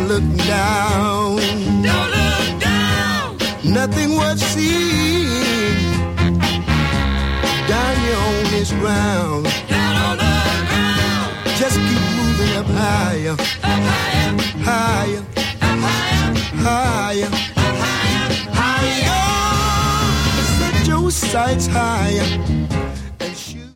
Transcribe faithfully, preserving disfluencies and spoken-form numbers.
Don't look down. Don't look down. Nothing worth seeing down here on this ground. Down on the ground. Just keep moving up higher. Up higher. Higher. Up higher. Higher. Up higher. Higher. Set your sights higher.